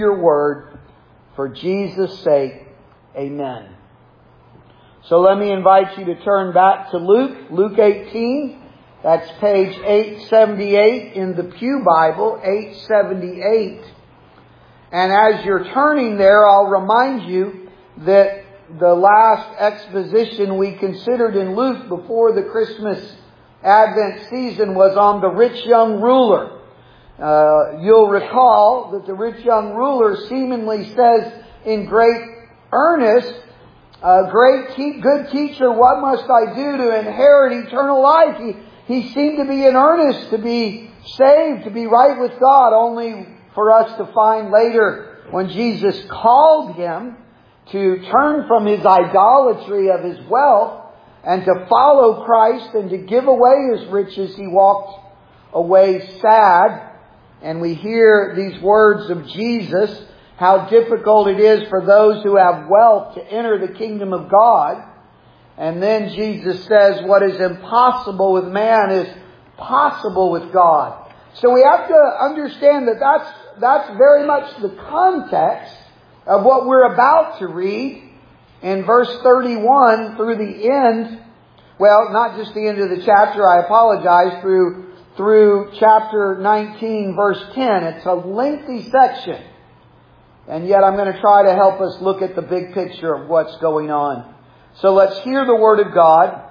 Your word, for Jesus' sake. Amen. So let me invite you to turn back to Luke 18. That's page 878 in the Pew Bible, 878. And as you're turning there, I'll remind you that the last exposition we considered in Luke before the Christmas Advent season was on the rich young ruler. You'll recall that the rich young ruler seemingly says in great earnest, good teacher, what must I do to inherit eternal life? He seemed to be in earnest to be saved, to be right with God, only for us to find later when Jesus called him to turn from his idolatry of his wealth and to follow Christ and to give away his riches, he walked away sad. And we hear these words of Jesus, how difficult it is for those who have wealth to enter the kingdom of God. And then Jesus says, what is impossible with man is possible with God. So we have to understand that that's very much the context of what we're about to read in verse 31 through the end. Well, not just the end of the chapter, I apologize, through chapter 19, verse 10. It's a lengthy section. And yet I'm going to try to help us look at the big picture of what's going on. So let's hear the Word of God.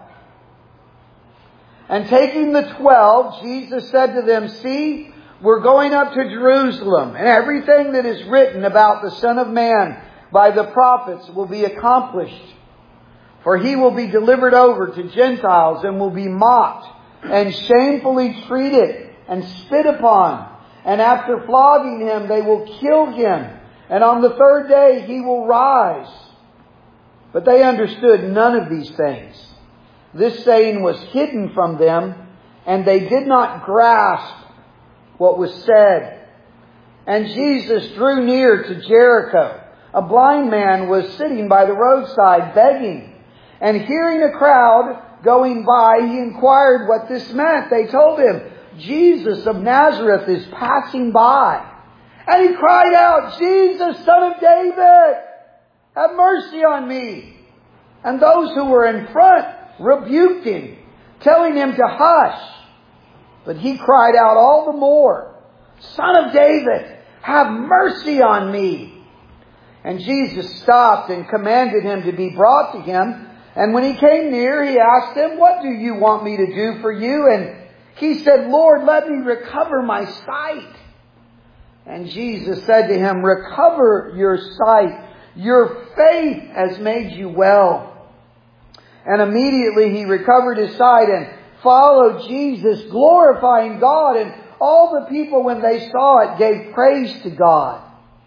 And taking the 12, Jesus said to them, see, we're going up to Jerusalem, and everything that is written about the Son of Man by the prophets will be accomplished. For he will be delivered over to Gentiles and will be mocked and shamefully treated and spit upon. And after flogging him, they will kill him. And on the third day, he will rise. But they understood none of these things. This saying was hidden from them, and they did not grasp what was said. And Jesus drew near to Jericho. A blind man was sitting by the roadside begging. And hearing a crowd going by, he inquired what this meant. They told him, Jesus of Nazareth is passing by. And he cried out, Jesus, Son of David, have mercy on me. And those who were in front rebuked him, telling him to hush. But he cried out all the more, Son of David, have mercy on me. And Jesus stopped and commanded him to be brought to him. And when he came near, he asked him, what do you want me to do for you? And he said, Lord, let me recover my sight. And Jesus said to him, recover your sight. Your faith has made you well. And immediately he recovered his sight and followed Jesus, glorifying God. And all the people, when they saw it, gave praise to God.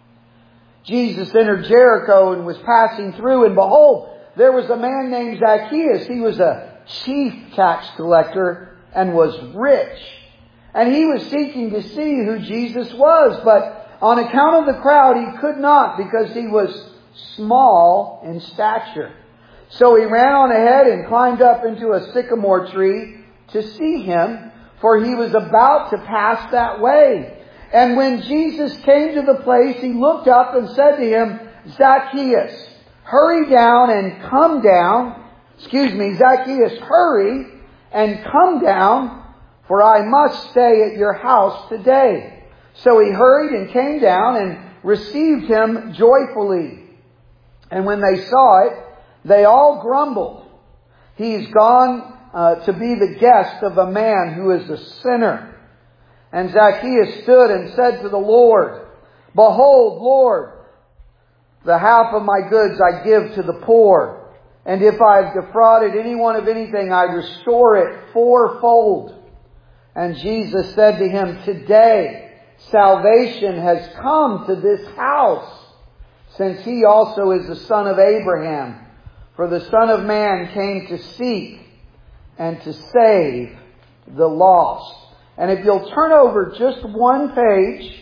Jesus entered Jericho and was passing through, and behold, there was a man named Zacchaeus. He was a chief tax collector and was rich. And he was seeking to see who Jesus was. But on account of the crowd, he could not, because he was small in stature. So he ran on ahead and climbed up into a sycamore tree to see him, for he was about to pass that way. And when Jesus came to the place, he looked up and said to him, Zacchaeus, hurry down and come down. Zacchaeus, hurry and come down, for I must stay at your house today. So he hurried and came down and received him joyfully. And when they saw it, they all grumbled. He's gone to be the guest of a man who is a sinner. And Zacchaeus stood and said to the Lord, behold, Lord, the half of my goods I give to the poor. And if I have defrauded anyone of anything, I restore it fourfold. And Jesus said to him, today salvation has come to this house, since he also is the son of Abraham. For the Son of Man came to seek and to save the lost. And if you'll turn over just one page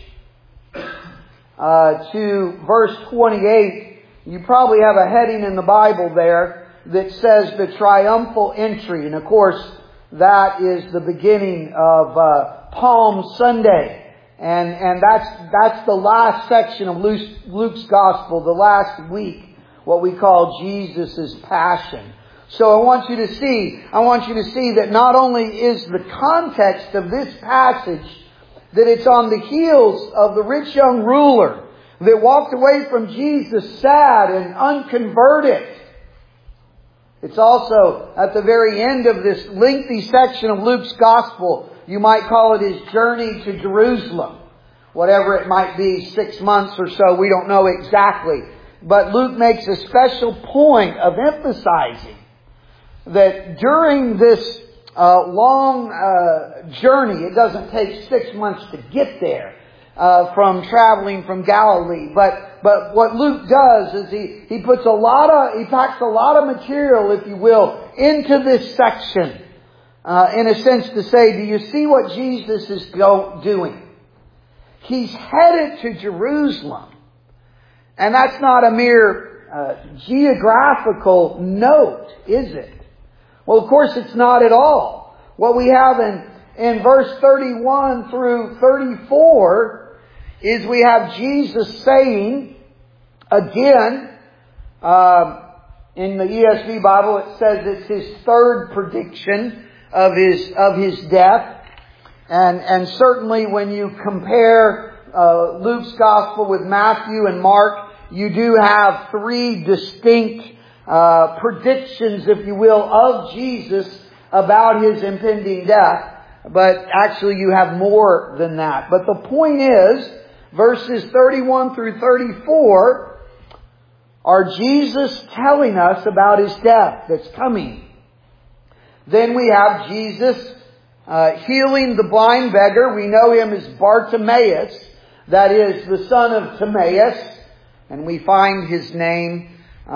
to verse 28, you probably have a heading in the Bible there that says the triumphal entry. And of course, that is the beginning of Palm Sunday. And that's the last section of Luke's Gospel, the last week, what we call Jesus' Passion. So I want you to see that not only is the context of this passage, that it's on the heels of the rich young ruler that walked away from Jesus sad and unconverted. It's also at the very end of this lengthy section of Luke's Gospel. You might call it his journey to Jerusalem. Whatever it might be, 6 months or so, we don't know exactly. But Luke makes a special point of emphasizing that during this long journey, it doesn't take 6 months to get there from traveling from Galilee. But what Luke does is he packs a lot of material, if you will, into this section. In a sense to say, do you see what Jesus is doing? He's headed to Jerusalem. And that's not a mere geographical note, is it? Well, of course it's not at all. What we have in verse 31 through 34 is we have Jesus saying, again, in the ESV Bible it says it's his third prediction of his death. And certainly when you compare Luke's Gospel with Matthew and Mark, you do have three distinct predictions, if you will, of Jesus about his impending death. But actually you have more than that. But the point is, verses 31 through 34 are Jesus telling us about his death that's coming. Then we have Jesus healing the blind beggar. We know him as Bartimaeus, that is the son of Timaeus. And we find his name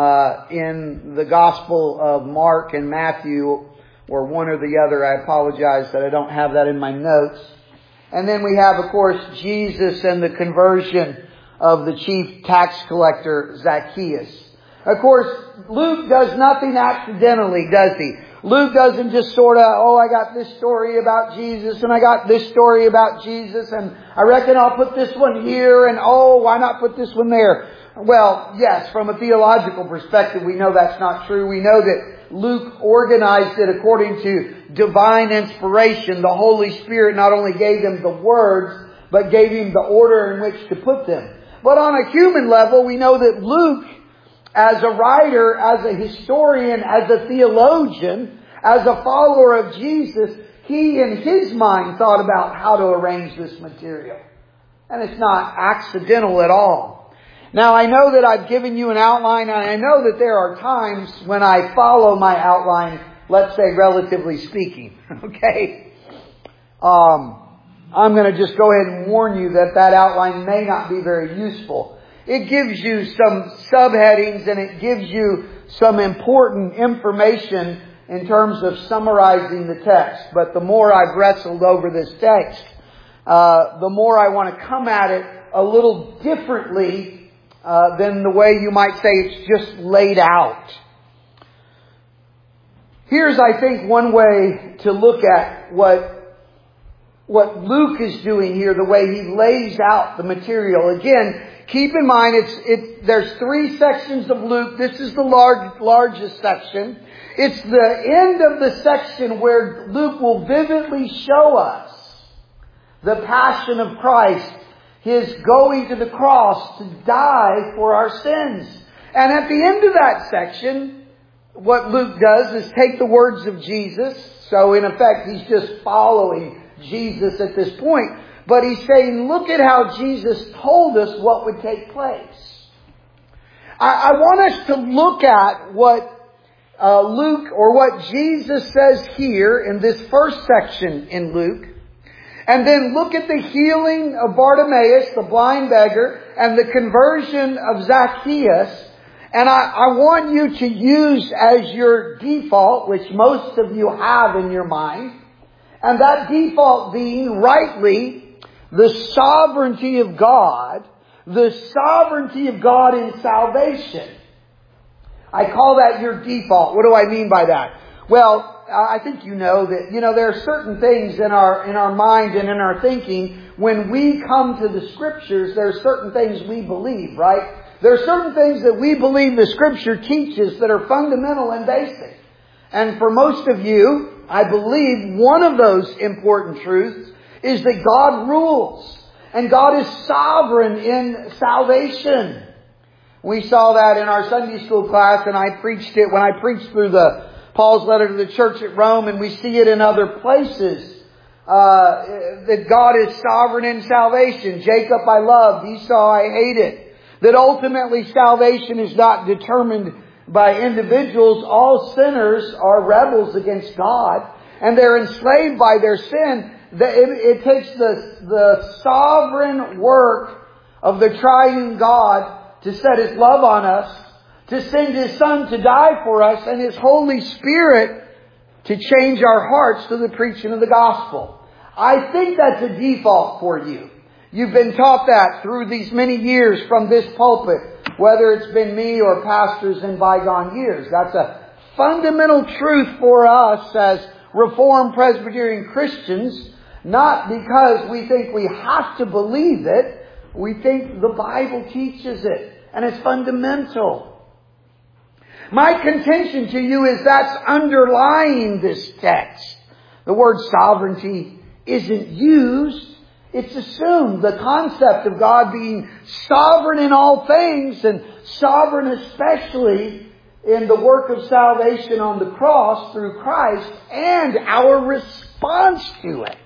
in the Gospel of Mark and Matthew, or one or the other. I apologize that I don't have that in my notes. And then we have, of course, Jesus and the conversion of the chief tax collector, Zacchaeus. Of course, Luke does nothing accidentally, does he? Luke doesn't just sort of, I got this story about Jesus and I got this story about Jesus and I reckon I'll put this one here and why not put this one there? Well, yes, from a theological perspective, we know that's not true. We know that Luke organized it according to divine inspiration. The Holy Spirit not only gave him the words, but gave him the order in which to put them. But on a human level, we know that Luke, as a writer, as a historian, as a theologian, as a follower of Jesus, he in his mind thought about how to arrange this material. And it's not accidental at all. Now, I know that I've given you an outline, and I know that there are times when I follow my outline, let's say relatively speaking, okay? I'm going to just go ahead and warn you that outline may not be very useful. It gives you some subheadings and it gives you some important information in terms of summarizing the text. But the more I've wrestled over this text, the more I want to come at it a little differently than the way you might say it's just laid out. Here's, I think, one way to look at what Luke is doing here, the way he lays out the material. Again, keep in mind, there's three sections of Luke. This is the largest section. It's the end of the section where Luke will vividly show us the passion of Christ, his going to the cross to die for our sins. And at the end of that section, what Luke does is take the words of Jesus. So in effect, he's just following Jesus at this point. But he's saying, look at how Jesus told us what would take place. I want us to look at what Luke, or what Jesus says here in this first section in Luke. And then look at the healing of Bartimaeus, the blind beggar, and the conversion of Zacchaeus. And I want you to use as your default, which most of you have in your mind, and that default being rightly the sovereignty of God, the sovereignty of God in salvation. I call that your default. What do I mean by that? Well, I think you know that, there are certain things in our mind and in our thinking when we come to the Scriptures, there are certain things we believe, right? There are certain things that we believe the Scripture teaches that are fundamental and basic. And for most of you, I believe one of those important truths is that God rules. And God is sovereign in salvation. We saw that in our Sunday school class, and I preached it when I preached through Paul's letter to the church at Rome, and we see it in other places. That God is sovereign in salvation. Jacob I loved, Esau I hated. That ultimately salvation is not determined by individuals. All sinners are rebels against God, and they're enslaved by their sin. It takes the sovereign work of the triune God to set His love on us, to send His Son to die for us, and His Holy Spirit to change our hearts to the preaching of the gospel. I think that's a default for you. You've been taught that through these many years from this pulpit, whether it's been me or pastors in bygone years. That's a fundamental truth for us as Reformed Presbyterian Christians, not because we think we have to believe it. We think the Bible teaches it, and it's fundamental. My contention to you is that's underlying this text. The word sovereignty isn't used. It's assumed. The concept of God being sovereign in all things, and sovereign especially in the work of salvation on the cross through Christ and our response to it.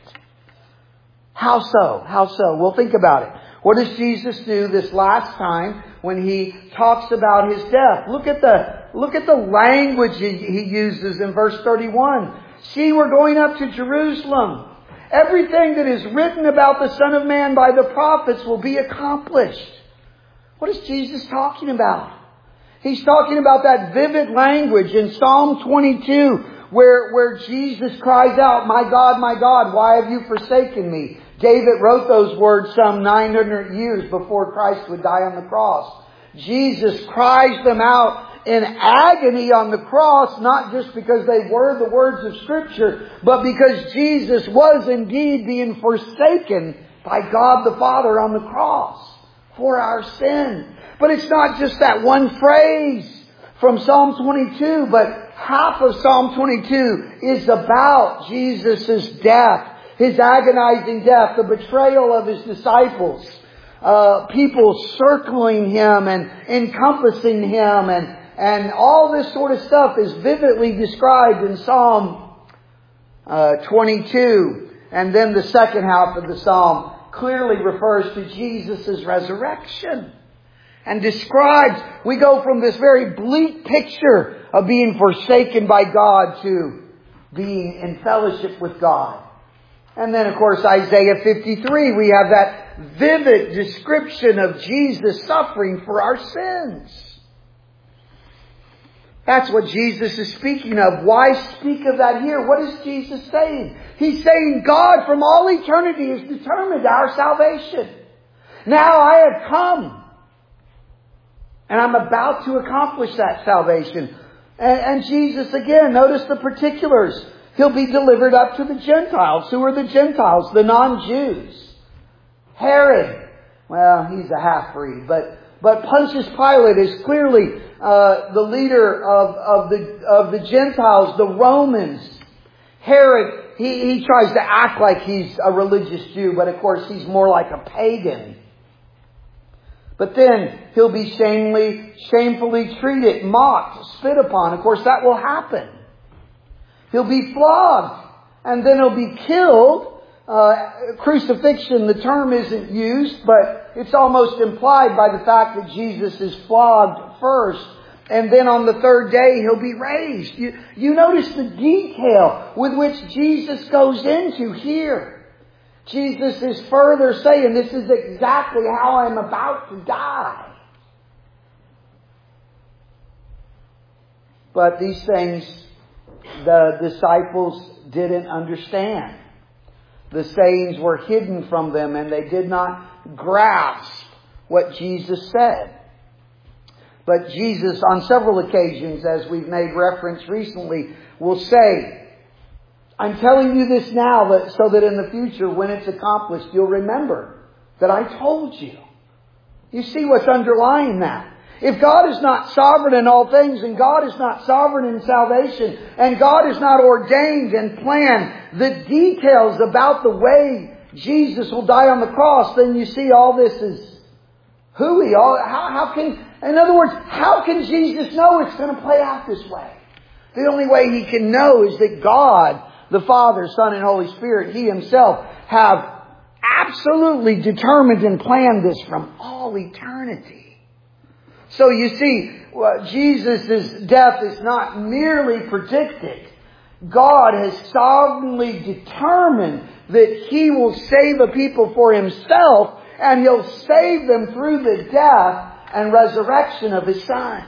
How so? How so? Well, think about it. What does Jesus do this last time when He talks about His death? Look at the language He uses in verse 31. See, we're going up to Jerusalem. Everything that is written about the Son of Man by the prophets will be accomplished. What is Jesus talking about? He's talking about that vivid language in Psalm 22 where Jesus cries out, my God, why have you forsaken me? David wrote those words some 900 years before Christ would die on the cross. Jesus cries them out in agony on the cross, not just because they were the words of Scripture, but because Jesus was indeed being forsaken by God the Father on the cross for our sin. But it's not just that one phrase from Psalm 22, but half of Psalm 22 is about Jesus' death, His agonizing death, the betrayal of His disciples, people circling Him and encompassing Him, and all this sort of stuff is vividly described in Psalm 22. And then the second half of the Psalm clearly refers to Jesus' resurrection. And describes, we go from this very bleak picture of being forsaken by God to being in fellowship with God. And then, of course, Isaiah 53, we have that vivid description of Jesus suffering for our sins. That's what Jesus is speaking of. Why speak of that here? What is Jesus saying? He's saying God from all eternity has determined our salvation. Now I have come, and I'm about to accomplish that salvation. And Jesus, again, notice the particulars. He'll be delivered up to the Gentiles. Who are the Gentiles? The non-Jews. Herod, well, he's a half-breed, but Pontius Pilate is clearly the leader of the Gentiles, the Romans. Herod, he tries to act like he's a religious Jew, but of course he's more like a pagan. But then he'll be shamefully treated, mocked, spit upon. Of course, that will happen. He'll be flogged, and then he'll be killed. Crucifixion, the term isn't used, but it's almost implied by the fact that Jesus is flogged first. And then on the third day, He'll be raised. You notice the detail with which Jesus goes into here. Jesus is further saying, this is exactly how I'm about to die. But these things the disciples didn't understand. The sayings were hidden from them, and they did not grasp what Jesus said. But Jesus, on several occasions, as we've made reference recently, will say, I'm telling you this now so that in the future, when it's accomplished, you'll remember that I told you. You see what's underlying that. If God is not sovereign in all things, and God is not sovereign in salvation, and God is not ordained and planned the details about the way Jesus will die on the cross, then you see all this is hooey. How can Jesus know it's going to play out this way? The only way He can know is that God, the Father, Son, and Holy Spirit, He Himself have absolutely determined and planned this from all eternity. So you see, Jesus' death is not merely predicted. God has sovereignly determined that He will save a people for Himself, and He'll save them through the death and resurrection of His Son.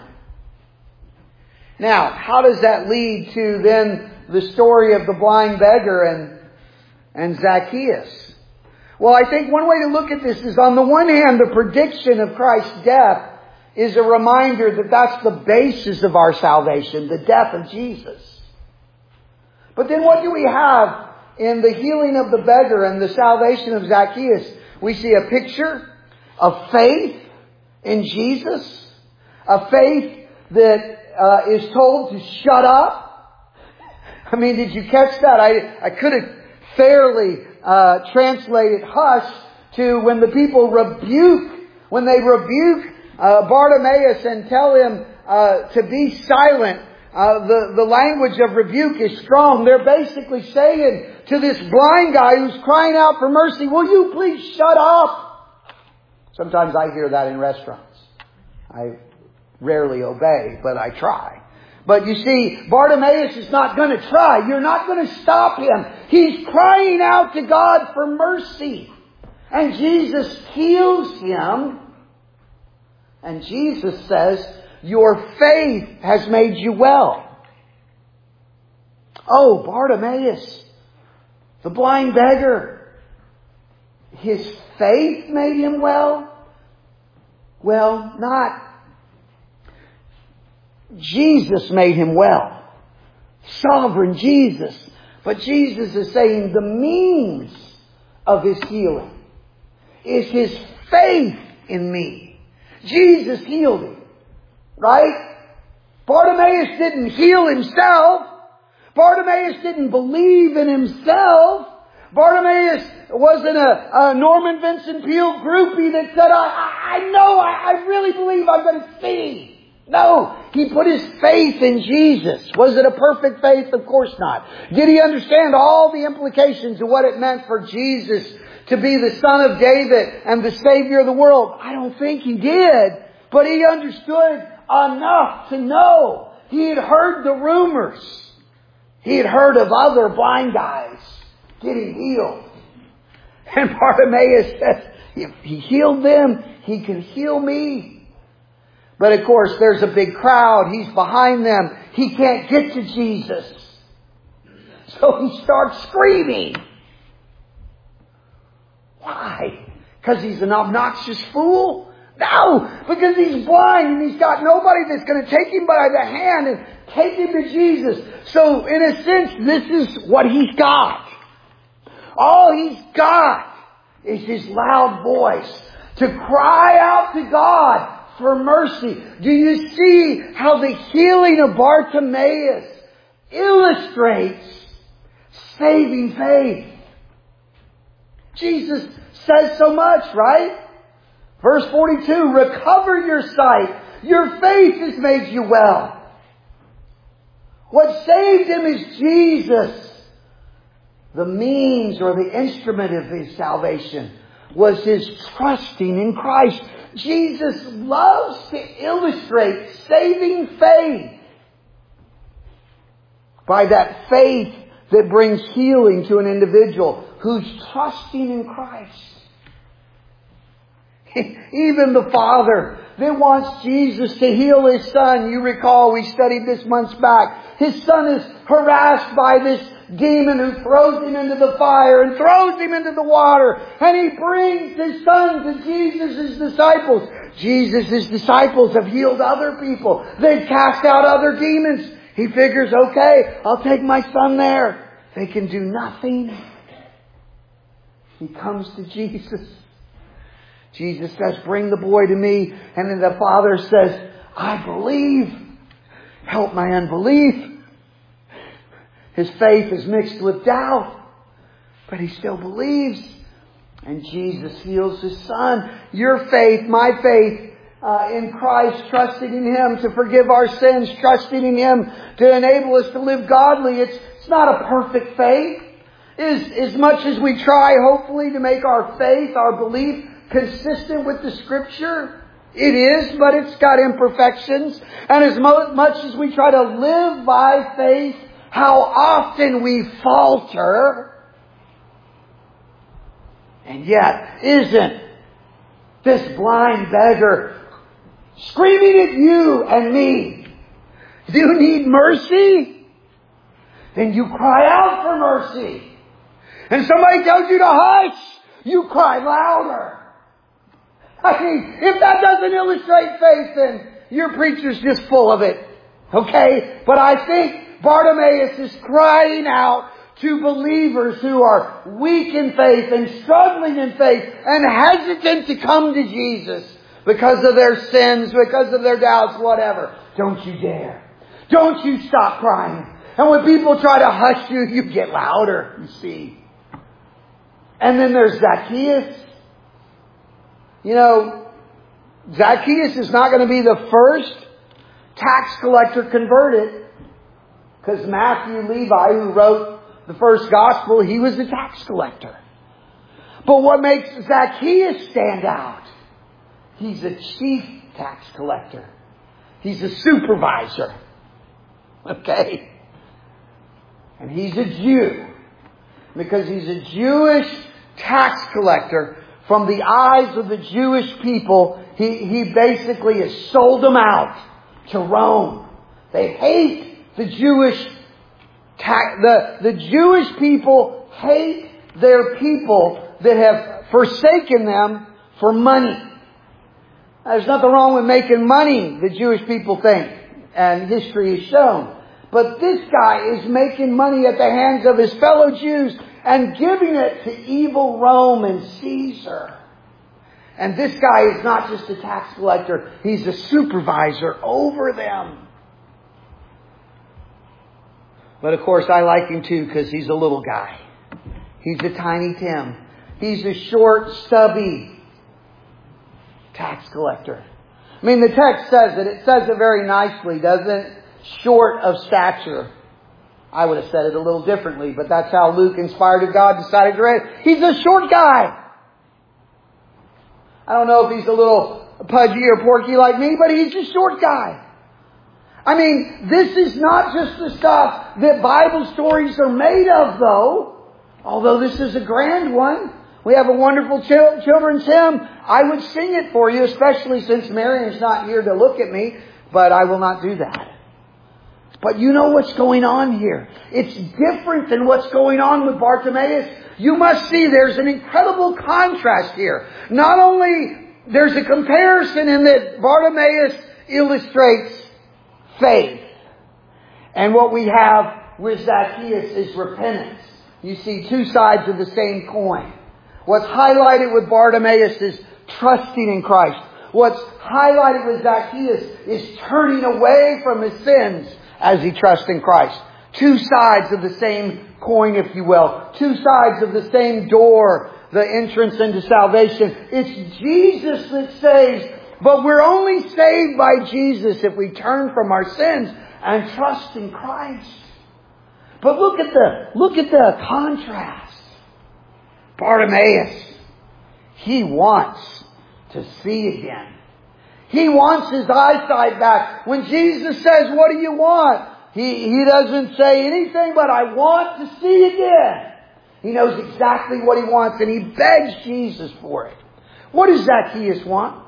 Now, how does that lead to then the story of the blind beggar and Zacchaeus? Well, I think one way to look at this is, on the one hand, the prediction of Christ's death is a reminder that that's the basis of our salvation, the death of Jesus. But then what do we have in the healing of the beggar and the salvation of Zacchaeus? We see a picture of faith in Jesus, a faith that is told to shut up. I mean, did you catch that? I could have fairly translated hush to when the people rebuke Bartimaeus and tell him to be silent. The language of rebuke is strong. They're basically saying to this blind guy who's crying out for mercy, will you please shut up? Sometimes I hear that in restaurants. I rarely obey, but I try. But you see, Bartimaeus is not going to try. You're not going to stop him. He's crying out to God for mercy. And Jesus heals him. And Jesus says, your faith has made you well. Oh, Bartimaeus, the blind beggar, his faith made him well? Well, not. Jesus made him well. Sovereign Jesus. But Jesus is saying the means of his healing is his faith in me. Jesus healed him. Right? Bartimaeus didn't heal himself. Bartimaeus didn't believe in himself. Bartimaeus wasn't a Norman Vincent Peale groupie that said, I really believe I'm going to see. No, he put his faith in Jesus. Was it a perfect faith? Of course not. Did he understand all the implications of what it meant for Jesus to be the Son of David and the Savior of the world? I don't think he did. But he understood enough to know. He had heard the rumors. He had heard of other blind guys getting healed. And Bartimaeus says, if he healed them, he can heal me. But of course, there's a big crowd. He's behind them. He can't get to Jesus. So he starts screaming. Why? Because he's an obnoxious fool? No, because he's blind and he's got nobody that's going to take him by the hand and take him to Jesus. So in a sense, this is what he's got. All he's got is his loud voice to cry out to God for mercy. Do you see how the healing of Bartimaeus illustrates saving faith? Jesus says so much, right? Verse 42, recover your sight. Your faith has made you well. What saved him is Jesus. The means or the instrument of his salvation was his trusting in Christ. Jesus loves to illustrate saving faith by that faith that brings healing to an individual who's trusting in Christ. Even the Father that wants Jesus to heal His Son. You recall we studied this months back. His Son is harassed by this demon who throws him into the fire and throws him into the water. And he brings his Son to Jesus' disciples. Jesus' disciples have healed other people. They've cast out other demons. He figures, okay, I'll take my Son there. They can do nothing. He comes to Jesus. Jesus says, bring the boy to me. And then the father says, I believe. Help my unbelief. His faith is mixed with doubt, but he still believes. And Jesus heals his son. Your faith, my faith in Christ, trusting in Him to forgive our sins, trusting in Him to enable us to live godly. It's not a perfect faith. As much as we try, hopefully, to make our faith, our belief, consistent with the Scripture, it is, but it's got imperfections. And as much as we try to live by faith, how often we falter. And yet, isn't this blind beggar screaming at you and me, you need mercy? Then you cry out for mercy. And somebody tells you to hush, you cry louder. I mean, if that doesn't illustrate faith, then your preacher's just full of it. Okay? But I think Bartimaeus is crying out to believers who are weak in faith and struggling in faith and hesitant to come to Jesus because of their sins, because of their doubts, whatever. Don't you dare. Don't you stop crying. And when people try to hush you, you get louder, you see. And then there's Zacchaeus. You know, Zacchaeus is not going to be the first tax collector converted, because Matthew, Levi, who wrote the first gospel, he was a tax collector. But what makes Zacchaeus stand out? He's a chief tax collector. He's a supervisor. Okay? And he's a Jew. Because he's a Jewish tax collector, from the eyes of the Jewish people, he basically has sold them out to Rome. They hate the Jewish the Jewish people hate their people that have forsaken them for money. There's nothing wrong with making money, the Jewish people think, and history has shown. But this guy is making money at the hands of his fellow Jews and giving it to evil Rome and Caesar. And this guy is not just a tax collector, he's a supervisor over them. But of course I like him too, because he's a little guy. He's a tiny Tim. He's a short, stubby tax collector. I mean, the text says it. It says it very nicely, doesn't it? Short of stature. I would have said it a little differently, but that's how Luke, inspired of God, decided to write it. He's a short guy. I don't know if he's a little pudgy or porky like me, but he's a short guy. I mean, this is not just the stuff that Bible stories are made of, though. Although this is a grand one. We have a wonderful children's hymn. I would sing it for you, especially since Marion's not here to look at me, but I will not do that. But you know what's going on here. It's different than what's going on with Bartimaeus. You must see there's an incredible contrast here. Not only there's a comparison in that Bartimaeus illustrates faith, and what we have with Zacchaeus is repentance. You see two sides of the same coin. What's highlighted with Bartimaeus is trusting in Christ. What's highlighted with Zacchaeus is turning away from his sins as he trusts in Christ. Two sides of the same coin, if you will. Two sides of the same door, the entrance into salvation. It's Jesus that saves, but we're only saved by Jesus if we turn from our sins and trust in Christ. But look at the contrast. Bartimaeus, he wants to see again. He wants his eyesight back. When Jesus says, what do you want? He doesn't say anything but, I want to see again. He knows exactly what he wants, and he begs Jesus for it. What does Zacchaeus want?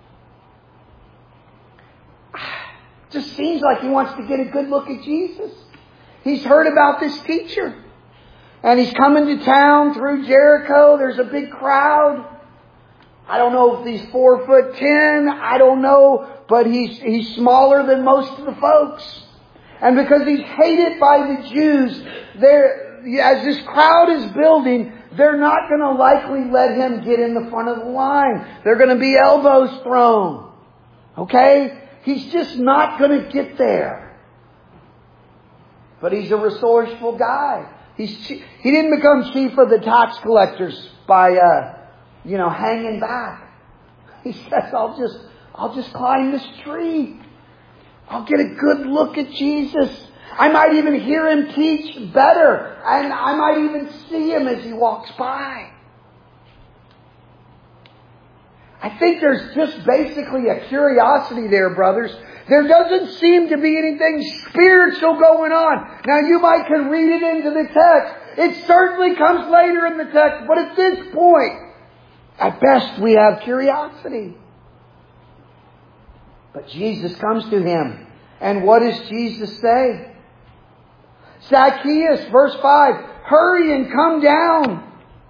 It just seems like he wants to get a good look at Jesus. He's heard about this teacher. And he's coming to town through Jericho. There's a big crowd. I don't know if he's 4'10". I don't know. But he's smaller than most of the folks. And because he's hated by the Jews, as this crowd is building, they're not going to likely let him get in the front of the line. They're going to be elbows thrown. Okay? He's just not going to get there. But he's a resourceful guy. He didn't become chief of the tax collectors by, hanging back. He says, I'll just climb this tree. I'll get a good look at Jesus. I might even hear him teach better. And I might even see him as he walks by. I think there's just basically a curiosity there, brothers. There doesn't seem to be anything spiritual going on. Now you might can read it into the text. It certainly comes later in the text. But at this point, at best we have curiosity. But Jesus comes to him. And what does Jesus say? Zacchaeus, verse 5, hurry and come down.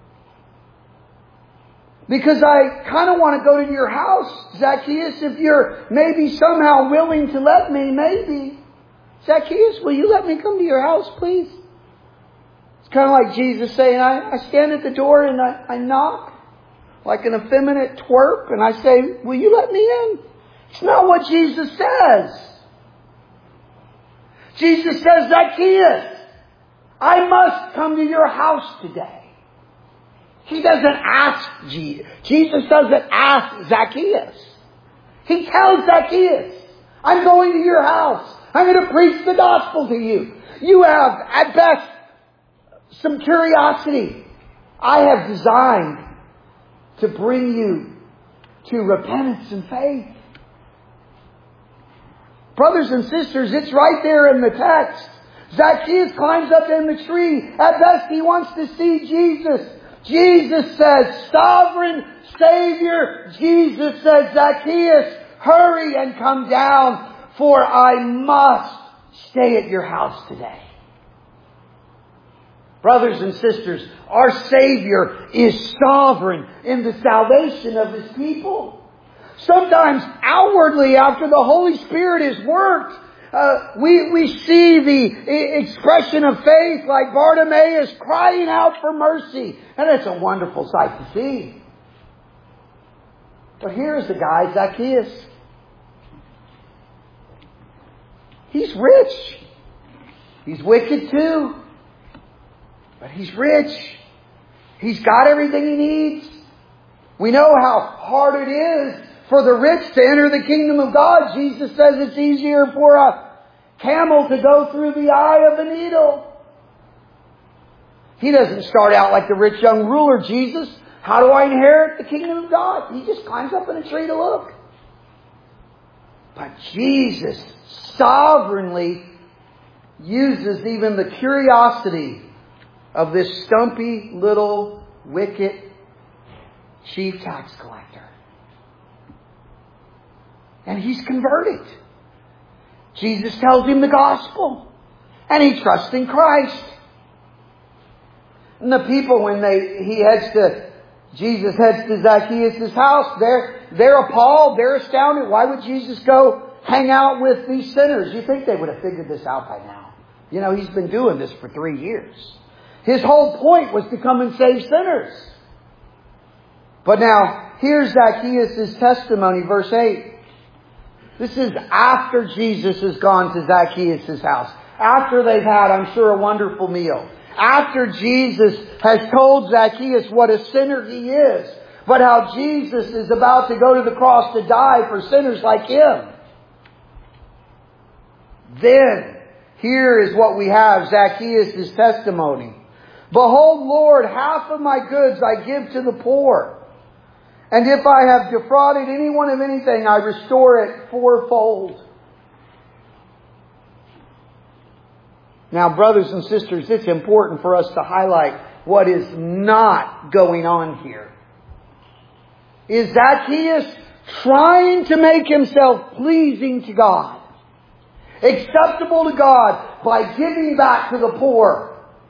Because I kind of want to go to your house, Zacchaeus, if you're maybe somehow willing to let me, maybe. Zacchaeus, will you let me come to your house, please? It's kind of like Jesus saying, I stand at the door and I knock like an effeminate twerp and I say, will you let me in? It's not what Jesus says. Jesus says, Zacchaeus, I must come to your house today. He doesn't ask Jesus. Jesus doesn't ask Zacchaeus. He tells Zacchaeus, I'm going to your house. I'm going to preach the gospel to you. You have, at best, some curiosity. I have designed to bring you to repentance and faith. Brothers and sisters, it's right there in the text. Zacchaeus climbs up in the tree. At best, he wants to see Jesus. Jesus says, Sovereign Savior. Jesus says, Zacchaeus, hurry and come down, for I must stay at your house today. Brothers and sisters, our Savior is sovereign in the salvation of His people. Sometimes outwardly, after the Holy Spirit has worked, we see the expression of faith like Bartimaeus crying out for mercy. And it's a wonderful sight to see. But here's the guy, Zacchaeus. He's rich. He's wicked too. But he's rich. He's got everything he needs. We know how hard it is for the rich to enter the kingdom of God. Jesus says it's easier for a camel to go through the eye of a needle. He doesn't start out like the rich young ruler, Jesus. How do I inherit the kingdom of God? He just climbs up in a tree to look. But Jesus sovereignly uses even the curiosity of this stumpy little wicked chief tax collector. And he's converted. Jesus tells him the gospel. And he trusts in Christ. And the people, when Jesus heads to Zacchaeus' house, they're appalled, they're astounded. Why would Jesus go hang out with these sinners? You think they would have figured this out by now. You know, he's been doing this for 3 years. His whole point was to come and save sinners. But now, here's Zacchaeus' testimony, verse 8. This is after Jesus has gone to Zacchaeus' house. After they've had, I'm sure, a wonderful meal. After Jesus has told Zacchaeus what a sinner he is. But how Jesus is about to go to the cross to die for sinners like him. Then, here is what we have, Zacchaeus' testimony. Behold, Lord, half of my goods I give to the poor. And if I have defrauded anyone of anything, I restore it fourfold. Now, brothers and sisters, it's important for us to highlight what is not going on here. Is Zacchaeus trying to make himself pleasing to God, acceptable to God, by giving back to the poor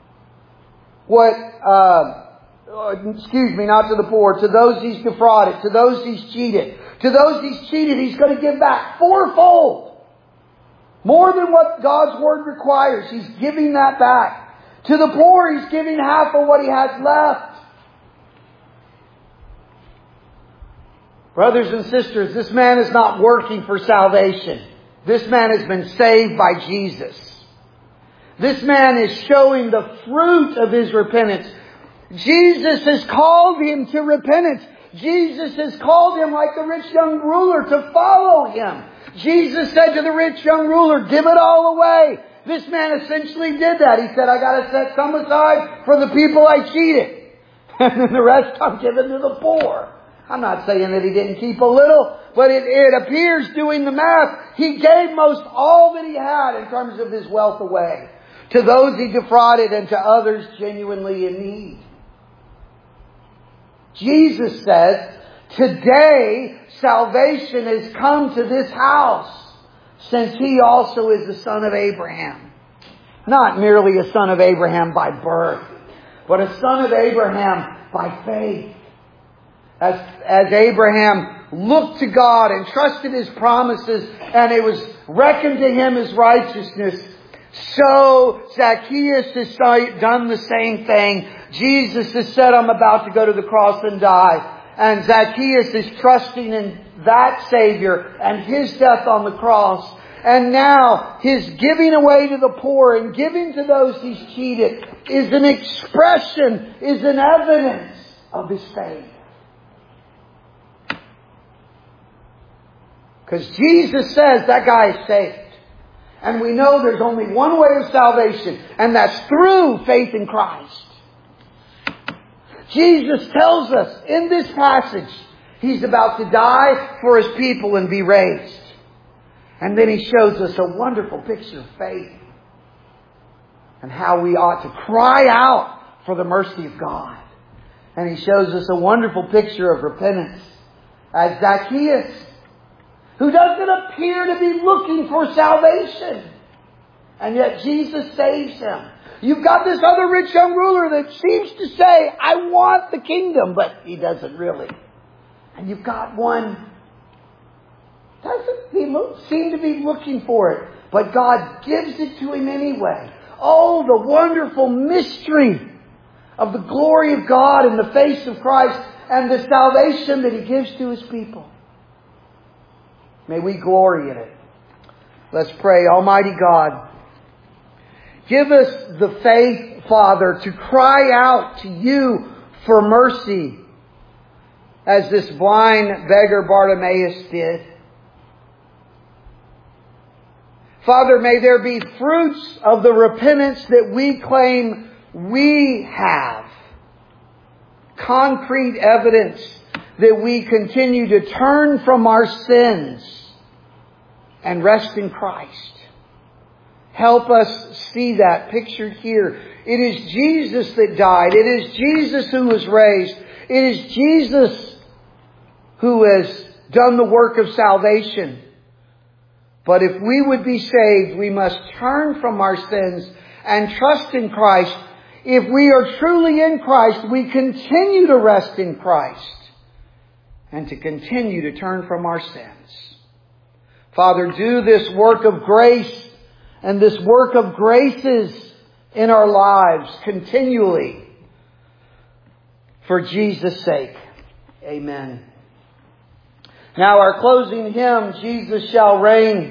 not to the poor, to those he's defrauded, to those he's cheated. To those he's cheated, he's going to give back fourfold. More than what God's Word requires. He's giving that back. To the poor, He's giving half of what He has left. Brothers and sisters, this man is not working for salvation. This man has been saved by Jesus. This man is showing the fruit of his repentance. Jesus has called him to repentance. Jesus has called him, like the rich young ruler, to follow Him. Jesus said to the rich young ruler, give it all away. This man essentially did that. He said, I got to set some aside for the people I cheated. And then the rest I'm giving to the poor. I'm not saying that he didn't keep a little, but it appears doing the math, he gave most all that he had in terms of his wealth away. To those he defrauded and to others genuinely in need. Jesus says, today salvation has come to this house, since he also is the son of Abraham. Not merely a son of Abraham by birth, but a son of Abraham by faith. As Abraham looked to God and trusted His promises, and it was reckoned to him as righteousness, so Zacchaeus has done the same thing. Jesus has said, I'm about to go to the cross and die. And Zacchaeus is trusting in that Savior and His death on the cross. And now His giving away to the poor and giving to those He's cheated is an expression, is an evidence of His faith. Because Jesus says that guy is saved. And we know there's only one way of salvation, and that's through faith in Christ. Jesus tells us in this passage, He's about to die for His people and be raised. And then He shows us a wonderful picture of faith and how we ought to cry out for the mercy of God. And He shows us a wonderful picture of repentance as Zacchaeus, who doesn't appear to be looking for salvation. And yet Jesus saves him. You've got this other rich young ruler that seems to say, I want the kingdom, but he doesn't really. And you've got one doesn't seem to be looking for it, but God gives it to him anyway. Oh, the wonderful mystery of the glory of God in the face of Christ and the salvation that He gives to His people. May we glory in it. Let's pray. Almighty God, give us the faith, Father, to cry out to You for mercy, as this blind beggar Bartimaeus did. Father, may there be fruits of the repentance that we claim we have. Concrete evidence that we continue to turn from our sins and rest in Christ. Help us see that pictured here. It is Jesus that died. It is Jesus who was raised. It is Jesus who has done the work of salvation. But if we would be saved, we must turn from our sins and trust in Christ. If we are truly in Christ, we continue to rest in Christ and to continue to turn from our sins. Father, do this work of grace and this work of graces in our lives continually for Jesus' sake. Amen. Now our closing hymn, Jesus Shall Reign,